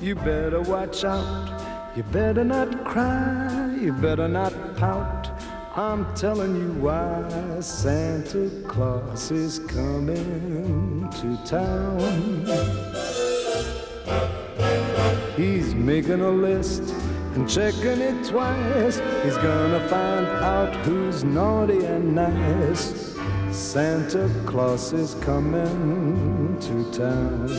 You better watch out. You better not cry. You better not pout. I'm telling you why. Santa Claus is coming to town. He's making a list and checking it twice. He's gonna find out who's naughty and nice. Santa Claus is coming to town.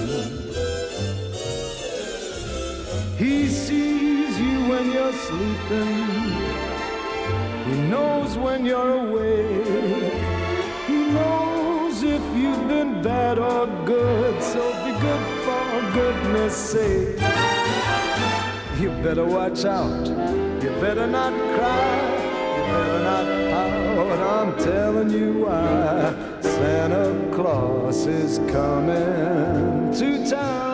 He sees you when you're sleeping. He knows when you're awake. He knows if you've been bad or good. So be good for goodness sake. You better watch out. You better not cry. You better not pout. I'm telling you why. Santa Claus is coming to town.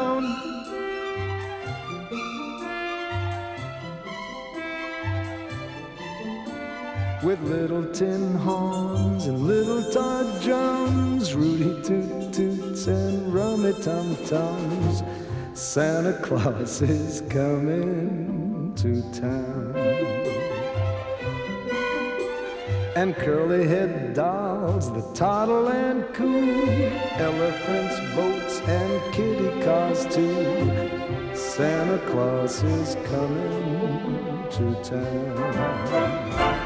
With little tin horns and little toy drums, Rudy toot toots and rummy tum tums. Santa Claus is coming to town. And curly-head dolls that toddle and coo, elephants, boats, and kitty cars too. Santa Claus is coming to town.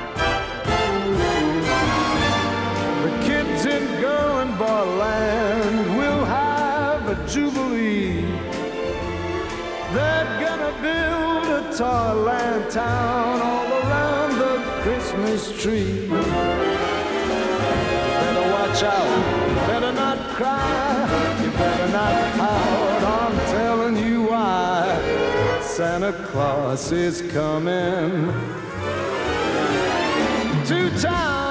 The kids in girl and boy land will have a jubilee. They're gonna build a toyland town all around the Christmas tree. You better watch out, you better not cry, you better not pout. I'm telling you why. Santa Claus is coming to town.